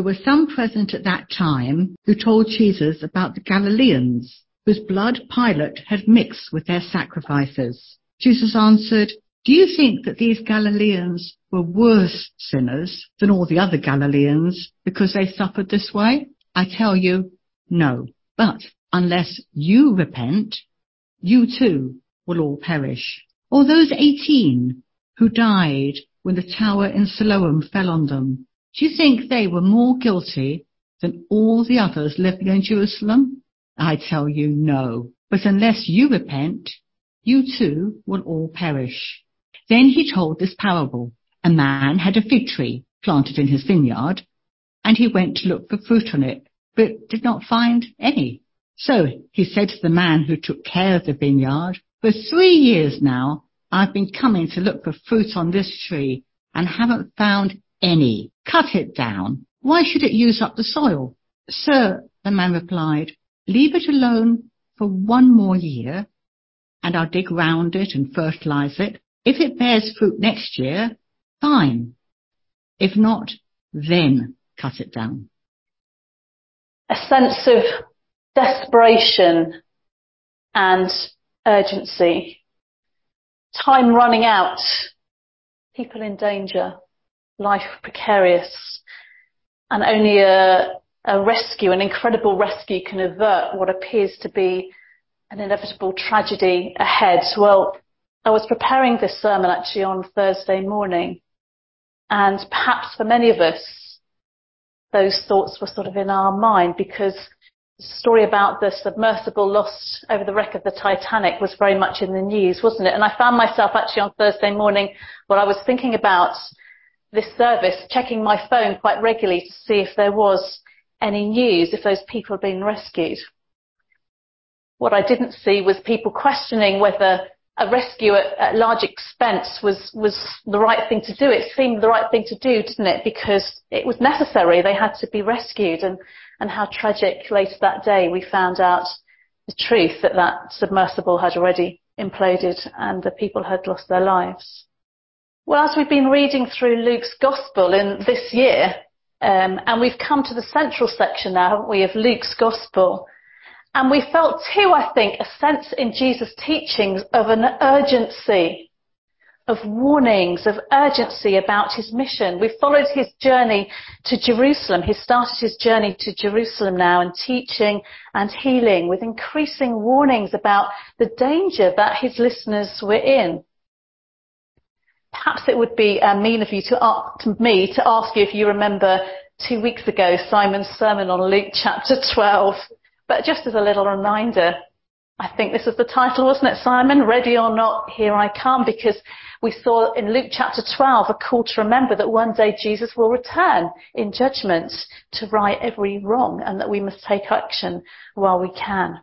were some present at that time who told Jesus about the Galileans, whose blood Pilate had mixed with their sacrifices. Jesus answered, "Do you think that these Galileans were worse sinners than all the other Galileans because they suffered this way? I tell you, no. But unless you repent, you too will all perish. Or those 18 who died when the tower in Siloam fell on them, do you think they were more guilty than all the others living in Jerusalem? I tell you, no. But unless you repent, you too will all perish." Then he told this parable. A man had a fig tree planted in his vineyard, and he went to look for fruit on it, but did not find any. So he said to the man who took care of the vineyard, "For 3 years now, I've been coming to look for fruit on this tree and haven't found any. Cut it down. Why should it use up the soil?" "Sir," the man replied, "leave it alone for 1 more year, and I'll dig round it and fertilize it. If it bears fruit next year, fine. If not, then cut it down." A sense of desperation and urgency. Time running out. People in danger. Life precarious. And only a rescue, an incredible rescue, can avert what appears to be an inevitable tragedy ahead. Well, I was preparing this sermon actually on Thursday morning, and perhaps for many of us, those thoughts were sort of in our mind, because the story about the submersible lost over the wreck of the Titanic was very much in the news, wasn't it? And I found myself actually on Thursday morning, while I was thinking about this service, checking my phone quite regularly to see if there was any news, if those people had been rescued. What I didn't see was people questioning whether a rescue at large expense was the right thing to do. It seemed the right thing to do, didn't it? Because it was necessary. They had to be rescued. And how tragic later that day we found out the truth that submersible had already imploded and the people had lost their lives. Well, as we've been reading through Luke's Gospel in this year, and we've come to the central section now, haven't we, of Luke's Gospel, and we felt too, I think, a sense in Jesus' teachings of an urgency, of warnings, of urgency about his mission. We've followed his journey to Jerusalem. He started his journey to Jerusalem now, and teaching and healing with increasing warnings about the danger that his listeners were in. Perhaps it would be mean of you to ask you if you remember 2 weeks ago Simon's sermon on Luke chapter 12. But just as a little reminder, I think this is the title, wasn't it, Simon? Ready or not, here I come. Because we saw in Luke chapter 12 a call to remember that one day Jesus will return in judgment to right every wrong, and that we must take action while we can.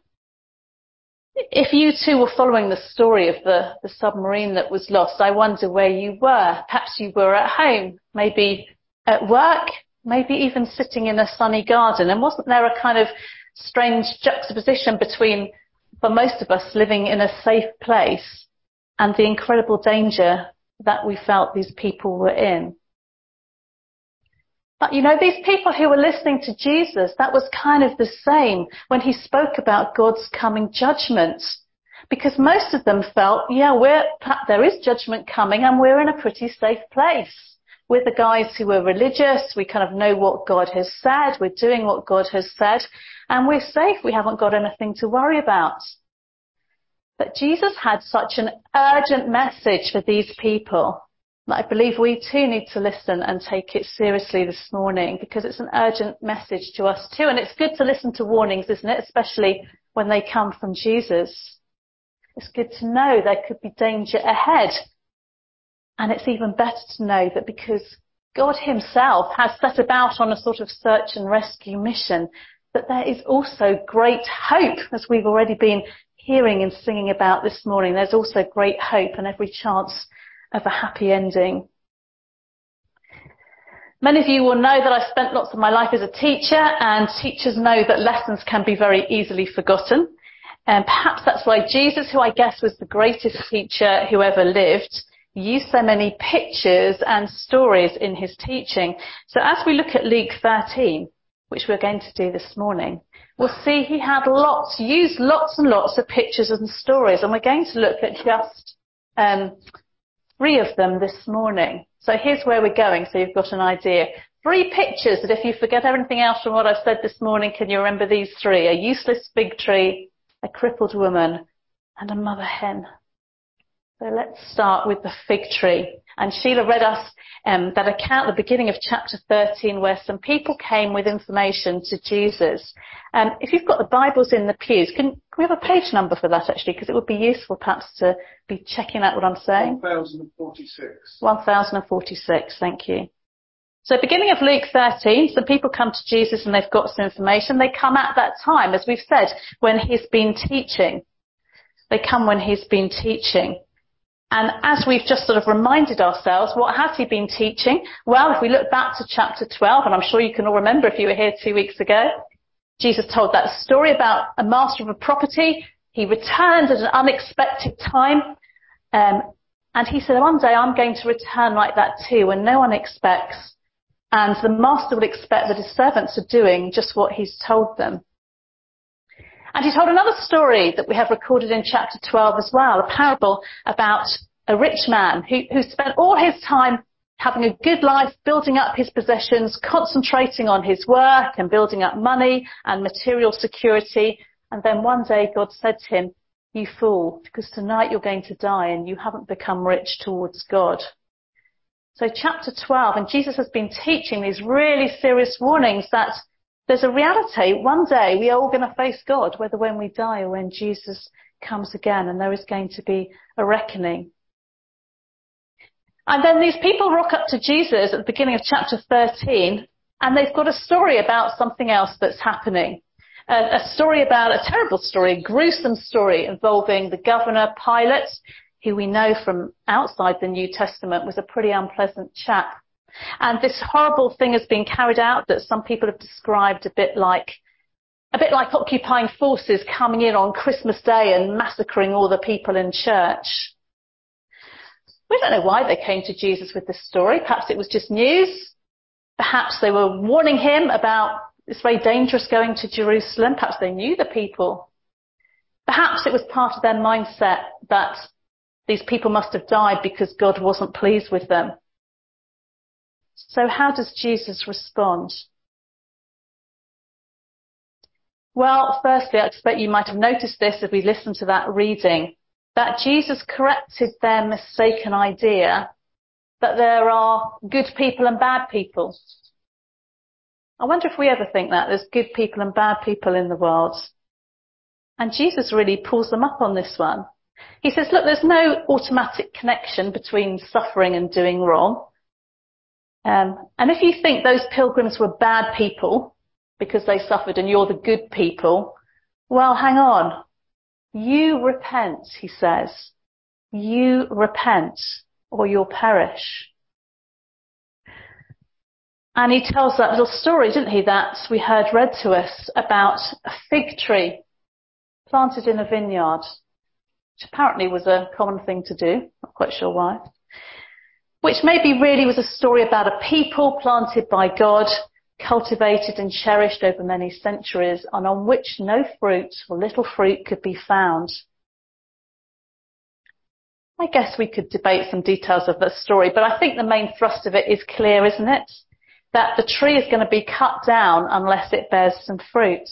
If you too were following the story of the submarine that was lost, I wonder where you were. Perhaps you were at home, maybe at work, maybe even sitting in a sunny garden. And wasn't there a kind of strange juxtaposition between, for most of us, living in a safe place and the incredible danger that we felt these people were in? But you know, these people who were listening to Jesus, that was kind of the same when he spoke about God's coming judgment. Because most of them felt, there is judgment coming and we're in a pretty safe place. We're the guys who are religious, we kind of know what God has said, we're doing what God has said, and we're safe, we haven't got anything to worry about. But Jesus had such an urgent message for these people that I believe we too need to listen and take it seriously this morning, because it's an urgent message to us too. And it's good to listen to warnings, isn't it? Especially when they come from Jesus. It's good to know there could be danger ahead. And it's even better to know that because God himself has set about on a sort of search and rescue mission, that there is also great hope, as we've already been hearing and singing about this morning. There's also great hope and every chance of a happy ending. Many of you will know that I spent lots of my life as a teacher, and teachers know that lessons can be very easily forgotten. And perhaps that's why Jesus, who I guess was the greatest teacher who ever lived, use so many pictures and stories in his teaching. So as we look at Luke 13, which we're going to do this morning, we'll see he had used lots and lots of pictures and stories, and we're going to look at just 3 of them this morning. So here's where we're going, so you've got an idea. 3 pictures that if you forget everything else from what I've said this morning, can you remember these 3? A useless fig tree, a crippled woman, and a mother hen. So let's start with the fig tree. And Sheila read us that account at the beginning of chapter 13 where some people came with information to Jesus. If you've got the Bibles in the pews, can we have a page number for that actually? Because it would be useful perhaps to be checking out what I'm saying. 1046. 1046, thank you. So beginning of Luke 13, some people come to Jesus and they've got some information. They come at that time, as we've said, when he's been teaching. They come when he's been teaching. And as we've just sort of reminded ourselves, what has he been teaching? Well, if we look back to chapter 12, and I'm sure you can all remember if you were here 2 weeks ago, Jesus told that story about a master of a property. He returned at an unexpected time. And he said, one day I'm going to return like that too, when no one expects. And the master will expect that his servants are doing just what he's told them. And he told another story that we have recorded in chapter 12 as well, a parable about a rich man who spent all his time having a good life, building up his possessions, concentrating on his work and building up money and material security. And then one day God said to him, "You fool, because tonight you're going to die and you haven't become rich towards God." So chapter 12, and Jesus has been teaching these really serious warnings that there's a reality. One day we are all going to face God, whether when we die or when Jesus comes again, and there is going to be a reckoning. And then these people rock up to Jesus at the beginning of chapter 13, and they've got a story about something else that's happening. A story about a terrible story, a gruesome story involving the governor Pilate, who we know from outside the New Testament was a pretty unpleasant chap. And this horrible thing has been carried out that some people have described a bit like occupying forces coming in on Christmas Day and massacring all the people in church. We don't know why they came to Jesus with this story. Perhaps it was just news. Perhaps they were warning him about it's very dangerous going to Jerusalem. Perhaps they knew the people. Perhaps it was part of their mindset that these people must have died because God wasn't pleased with them. So how does Jesus respond? Well, firstly, I expect you might have noticed this as we listened to that reading, that Jesus corrected their mistaken idea that there are good people and bad people. I wonder if we ever think that there's good people and bad people in the world. And Jesus really pulls them up on this one. He says, look, there's no automatic connection between suffering and doing wrong. And if you think those pilgrims were bad people because they suffered and you're the good people, well, hang on. You repent, he says. You repent or you'll perish. And he tells that little story, didn't he, that we heard read to us about a fig tree planted in a vineyard, which apparently was a common thing to do. Not quite sure why. Which maybe really was a story about a people planted by God, cultivated and cherished over many centuries, and on which no fruit or little fruit could be found. I guess we could debate some details of that story, but I think the main thrust of it is clear, isn't it? That the tree is going to be cut down unless it bears some fruit.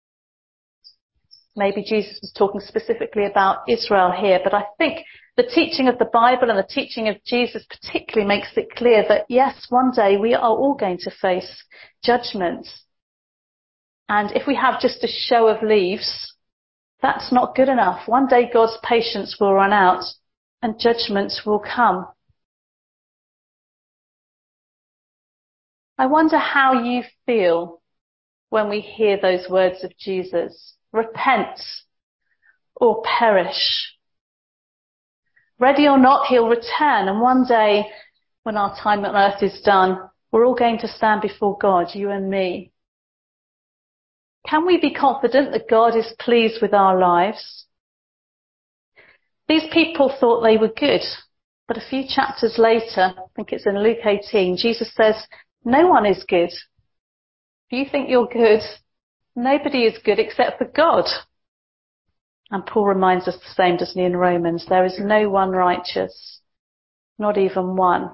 Maybe Jesus was talking specifically about Israel here, but I think the teaching of the Bible and the teaching of Jesus particularly makes it clear that yes, one day we are all going to face judgment. And if we have just a show of leaves, that's not good enough. One day God's patience will run out and judgment will come. I wonder how you feel when we hear those words of Jesus. Repent or perish. Ready or not, he'll return. And one day, when our time on earth is done, we're all going to stand before God, you and me. Can we be confident that God is pleased with our lives? These people thought they were good. But a few chapters later, I think it's in Luke 18, Jesus says, no one is good. If you think you're good, nobody is good except for God. And Paul reminds us the same, doesn't he, in Romans? There is no one righteous, not even one.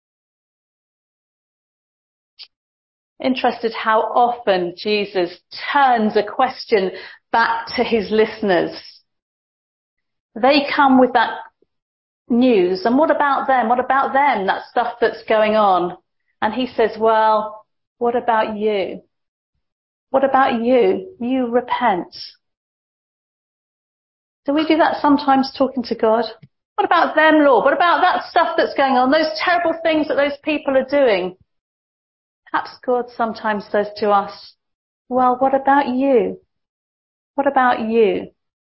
Interested how often Jesus turns a question back to his listeners. They come with that news, and what about them? What about them? That stuff that's going on. And he says, well, what about you? What about you? You repent. Do we do that sometimes talking to God? What about them, Lord? What about that stuff that's going on? Those terrible things that those people are doing? Perhaps God sometimes says to us, well, what about you? What about you?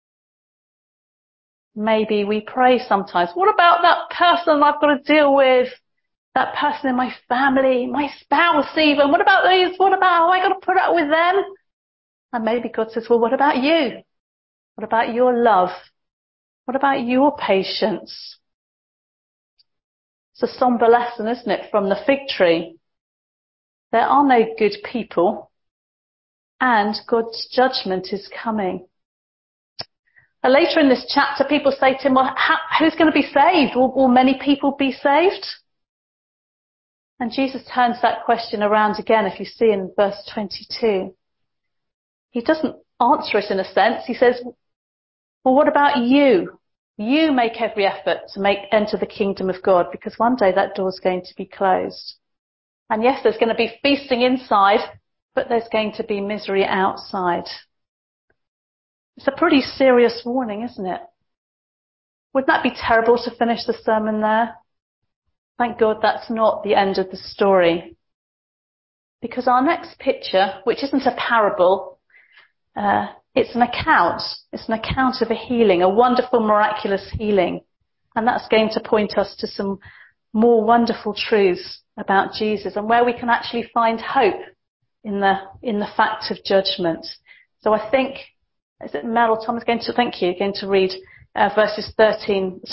Maybe we pray sometimes, what about that person I've got to deal with? That person in my family, my spouse even. What about these? What about, have I got to put up with them? And maybe God says, well, what about you? What about your love? What about your patience? It's a somber lesson, isn't it, from the fig tree? There are no good people, and God's judgment is coming. And later in this chapter, people say to him, well, who's going to be saved? Will many people be saved? And Jesus turns that question around again, if you see in verse 22. He doesn't answer it in a sense. He says, well, what about you? You make every effort to enter the kingdom of God, because one day that door's going to be closed. And yes, there's going to be feasting inside, but there's going to be misery outside. It's a pretty serious warning, isn't it? Wouldn't that be terrible to finish the sermon there? Thank God that's not the end of the story. Because our next picture, which isn't a parable, it's an account. It's an account of a healing, a wonderful, miraculous healing. And that's going to point us to some more wonderful truths about Jesus and where we can actually find hope in the fact of judgment. So I think, is it Mel or Tom is going to read verses 10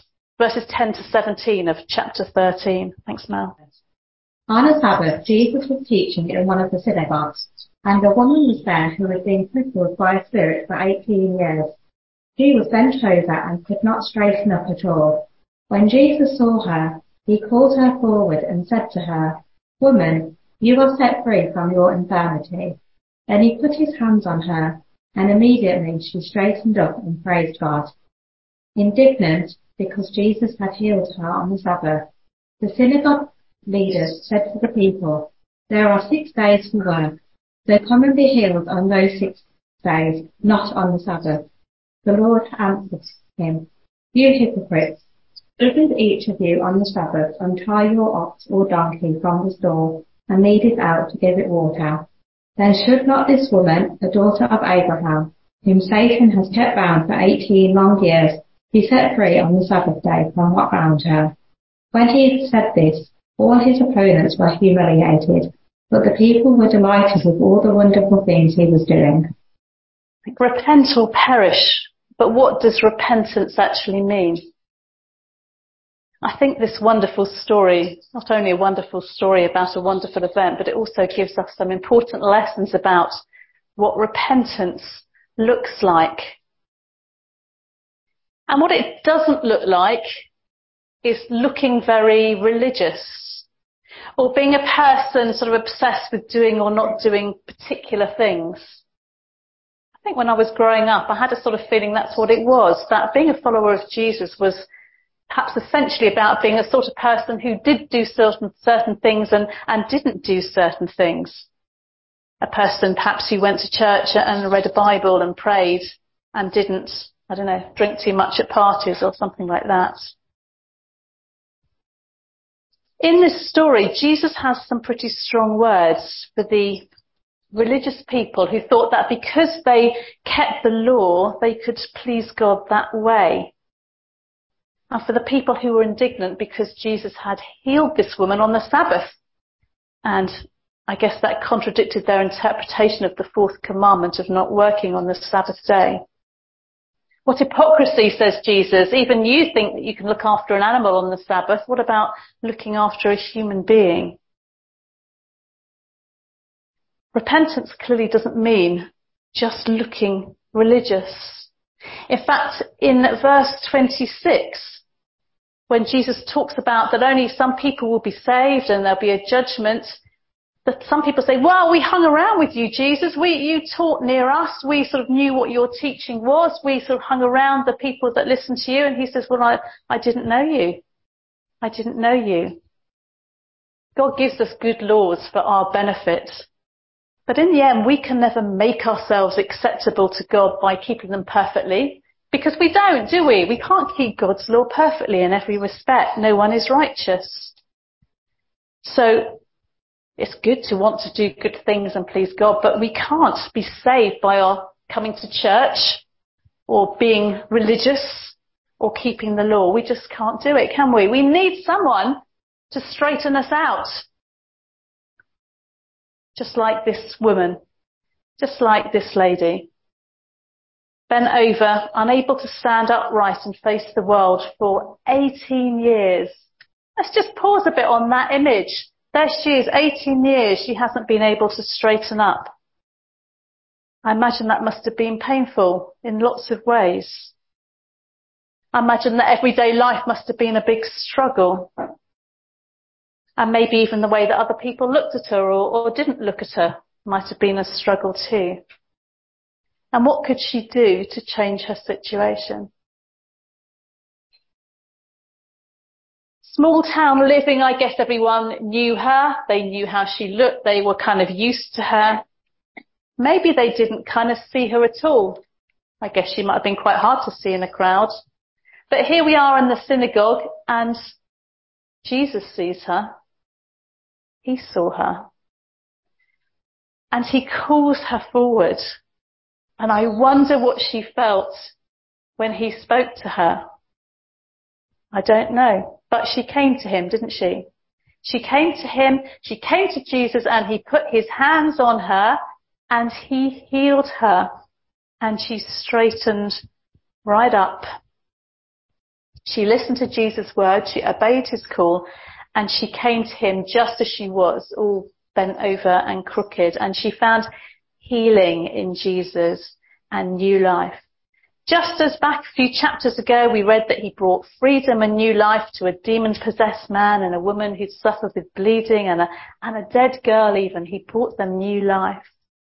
to 17 of chapter 13. Thanks, Mel. On a Sabbath, Jesus was teaching in one of the synagogues, and a woman was there who had been crippled by a spirit for 18 years. She was bent over and could not straighten up at all. When Jesus saw her, he called her forward and said to her, "Woman, you are set free from your infirmity." Then he put his hands on her, and immediately she straightened up and praised God. Indignant because Jesus had healed her on the Sabbath, the synagogue leaders said to the people, "There are 6 days for work, so come and be healed on those 6 days, not on the Sabbath." The Lord answered him, "You hypocrites, isn't each of you on the Sabbath untie your ox or donkey from the stall and lead it out to give it water? Then should not this woman, the daughter of Abraham, whom Satan has kept bound for 18 long years, be set free on the Sabbath day from what bound her?" When he had said this, all his opponents were humiliated, but the people were delighted with all the wonderful things he was doing. Repent or perish. But what does repentance actually mean? I think this wonderful story, not only a wonderful story about a wonderful event, but it also gives us some important lessons about what repentance looks like. And what it doesn't look like is looking very religious or being a person sort of obsessed with doing or not doing particular things. I think when I was growing up, I had a sort of feeling that's what it was, that being a follower of Jesus was perhaps essentially about being a sort of person who did do certain things and didn't do certain things. A person perhaps who went to church and read a Bible and prayed and didn't, drink too much at parties or something like that. In this story, Jesus has some pretty strong words for the religious people who thought that because they kept the law, they could please God that way. And for the people who were indignant because Jesus had healed this woman on the Sabbath. And I guess that contradicted their interpretation of the fourth commandment of not working on the Sabbath day. What hypocrisy, says Jesus. Even you think that you can look after an animal on the Sabbath. What about looking after a human being? Repentance clearly doesn't mean just looking religious. In fact, in verse 26, when Jesus talks about that only some people will be saved and there'll be a judgment, that some people say, well, we hung around with you, Jesus. You taught near us. We sort of knew what your teaching was. We sort of hung around the people that listened to you. And he says, well, I didn't know you. I didn't know you. God gives us good laws for our benefit. But in the end, we can never make ourselves acceptable to God by keeping them perfectly. Because we don't, do we? We can't keep God's law perfectly in every respect. No one is righteous. So it's good to want to do good things and please God, but we can't be saved by our coming to church or being religious or keeping the law. We just can't do it, can we? We need someone to straighten us out. Just like this woman, just like this lady. Bent over, unable to stand upright and face the world for 18 years. Let's just pause a bit on that image. There she is, 18 years, she hasn't been able to straighten up. I imagine that must have been painful in lots of ways. I imagine that everyday life must have been a big struggle. And maybe even the way that other people looked at her or didn't look at her might have been a struggle too. And what could she do to change her situation? Small town living, I guess everyone knew her. They knew how she looked. They were kind of used to her. Maybe they didn't kind of see her at all. I guess she might have been quite hard to see in a crowd. But here we are in the synagogue and Jesus sees her. He saw her. And he calls her forward. And I wonder what she felt when he spoke to her. I don't know. But she came to him, didn't she? She came to him, she came to Jesus, and he put his hands on her and he healed her. And she straightened right up. She listened to Jesus' word, she obeyed his call, and she came to him just as she was, all bent over and crooked. And she found healing in Jesus and new life. Just as back a few chapters ago we read that he brought freedom and new life to a demon-possessed man and a woman who'd suffered with bleeding and a dead girl even, he brought them new life.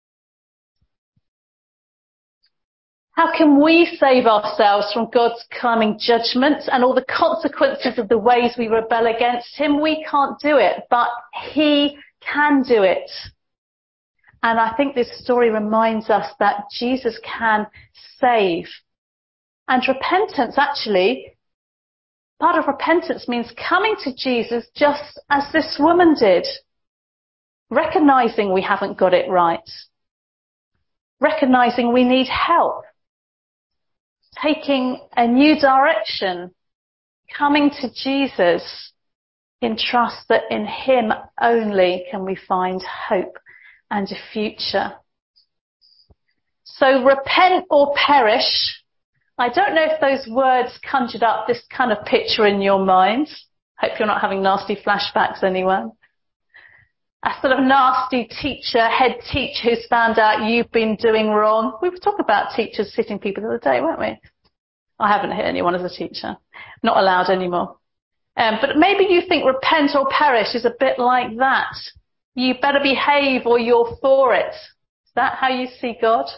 How can we save ourselves from God's coming judgment and all the consequences of the ways we rebel against him? We can't do it, but he can do it. And I think this story reminds us that Jesus can save. And repentance, actually, part of repentance means coming to Jesus just as this woman did. Recognizing we haven't got it right. Recognizing we need help. Taking a new direction. Coming to Jesus in trust that in him only can we find hope and a future. So repent or perish. I don't know if those words conjured up this kind of picture in your mind. Hope you're not having nasty flashbacks, anyone. A sort of nasty teacher, head teacher who's found out you've been doing wrong. We were talking about teachers hitting people the other day, weren't we? I haven't hit anyone as a teacher. Not allowed anymore. But maybe you think repent or perish is a bit like that. You better behave or you're for it. Is that how you see God?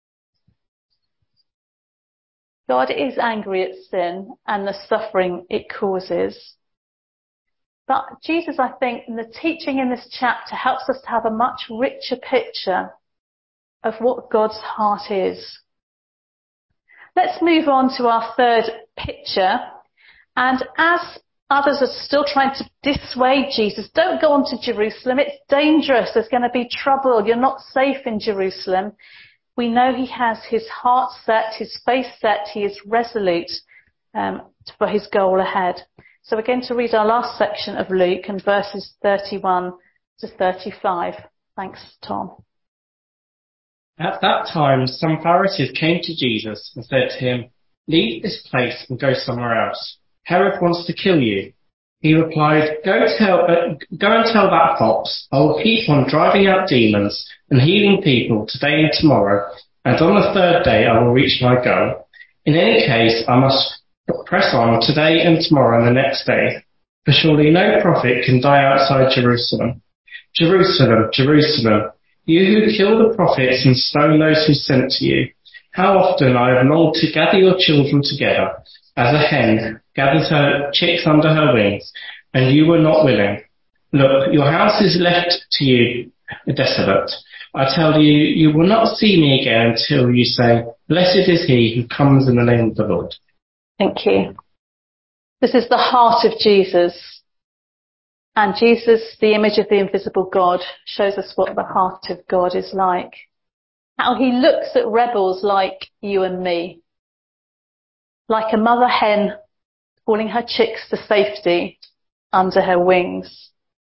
God is angry at sin and the suffering it causes. But Jesus, I think, in the teaching in this chapter helps us to have a much richer picture of what God's heart is. Let's move on to our third picture. And as others are still trying to dissuade Jesus, don't go on to Jerusalem. It's dangerous. There's going to be trouble. You're not safe in Jerusalem. We know he has his heart set, his face set. He is resolute for his goal ahead. So we're going to read our last section of Luke and verses 31 to 35. Thanks, Tom. At that time, some Pharisees came to Jesus and said to him, leave this place and go somewhere else. Herod wants to kill you." He replied, go and tell that fox, I will keep on driving out demons and healing people today and tomorrow, and on the third day I will reach my goal. In any case, I must press on today and tomorrow and the next day, for surely no prophet can die outside Jerusalem. Jerusalem, Jerusalem, you who kill the prophets and stone those who sent to you, how often I have longed to gather your children together, as a hen gathers her chicks under her wings, and you were not willing. Look, your house is left to you desolate. I tell you, you will not see me again until you say, blessed is he who comes in the name of the Lord. Thank you. This is the heart of Jesus. And Jesus, the image of the invisible God, shows us what the heart of God is like. How he looks at rebels like you and me. Like a mother hen calling her chicks to safety under her wings.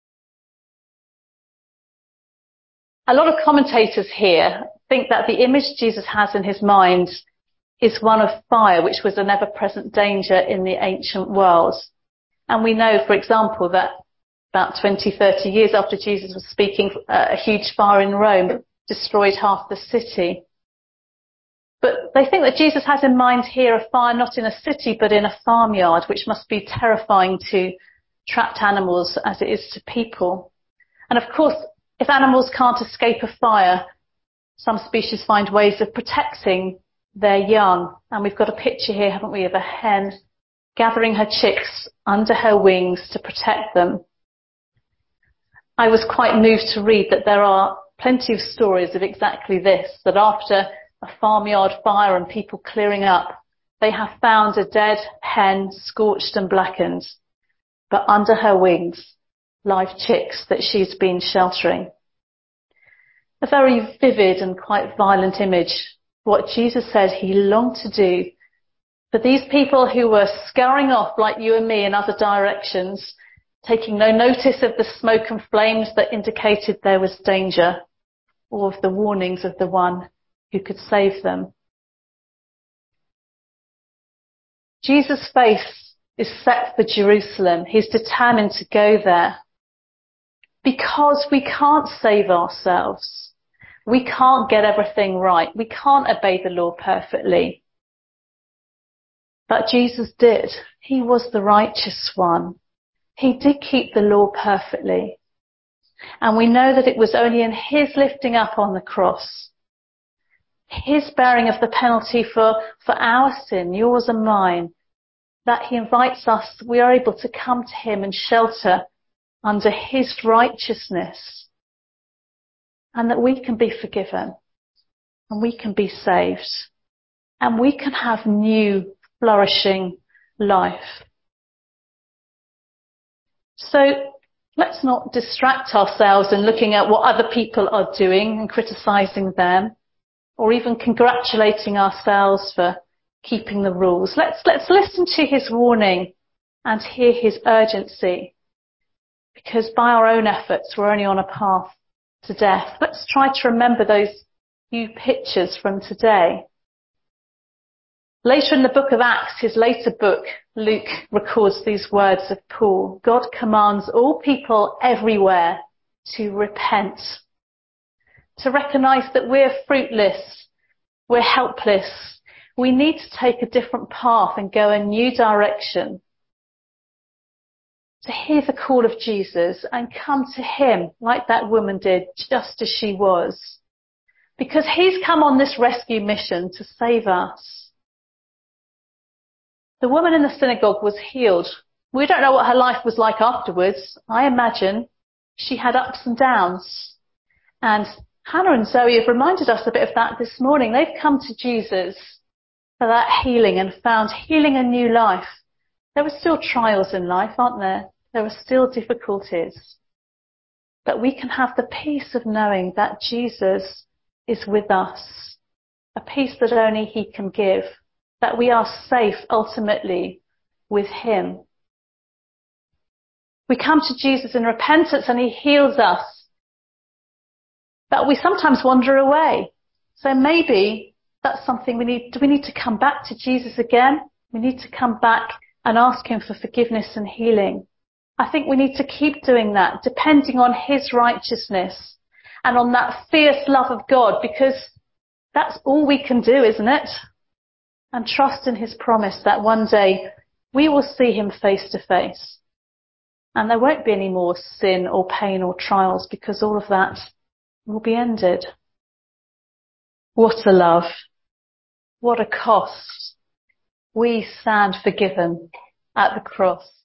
A lot of commentators here think that the image Jesus has in his mind is one of fire, which was an ever-present danger in the ancient world. And we know, for example, that about 20, 30 years after Jesus was speaking, a huge fire in Rome destroyed half the city. But they think that Jesus has in mind here a fire not in a city, but in a farmyard, which must be terrifying to trapped animals as it is to people. And of course, if animals can't escape a fire, some species find ways of protecting their young. And we've got a picture here, haven't we, of a hen gathering her chicks under her wings to protect them. I was quite moved to read that there are plenty of stories of exactly this, that after a farmyard fire and people clearing up, they have found a dead hen, scorched and blackened, but under her wings, live chicks that she's been sheltering. A very vivid and quite violent image, what Jesus said he longed to do for these people who were scurrying off like you and me in other directions, taking no notice of the smoke and flames that indicated there was danger, or of the warnings of the one who could save them. Jesus' face is set for Jerusalem. He's determined to go there because we can't save ourselves. We can't get everything right. We can't obey the law perfectly. But Jesus did. He was the righteous one. He did keep the law perfectly. And we know that it was only in his lifting up on the cross, his bearing of the penalty for our sin, yours and mine, that he invites us, we are able to come to him and shelter under his righteousness, and that we can be forgiven and we can be saved and we can have new flourishing life. So let's not distract ourselves in looking at what other people are doing and criticizing them, or even congratulating ourselves for keeping the rules. Let's listen to his warning and hear his urgency, because by our own efforts we're only on a path to death. Let's try to remember those few pictures from today. Later in the book of Acts, his later book, Luke records these words of Paul. God commands all people everywhere to repent, to recognize that we're fruitless, we're helpless. We need to take a different path and go a new direction. To hear the call of Jesus and come to him like that woman did, just as she was. Because he's come on this rescue mission to save us. The woman in the synagogue was healed. We don't know what her life was like afterwards. I imagine she had ups and downs. And Hannah and Zoe have reminded us a bit of that this morning. They've come to Jesus for that healing and found healing and new life. There are still trials in life, aren't there? There are still difficulties. But we can have the peace of knowing that Jesus is with us. A peace that only he can give. That we are safe ultimately with him. We come to Jesus in repentance and he heals us. But we sometimes wander away. So maybe That's something do we need to come back to Jesus again? We need to come back and ask him for forgiveness and healing. I think we need to keep doing that, depending on his righteousness and on that fierce love of God, because that's all we can do, isn't it? And trust in his promise that one day we will see him face to face. And there won't be any more sin or pain or trials, because all of that will be ended. What a love. What a cost. We stand forgiven at the cross.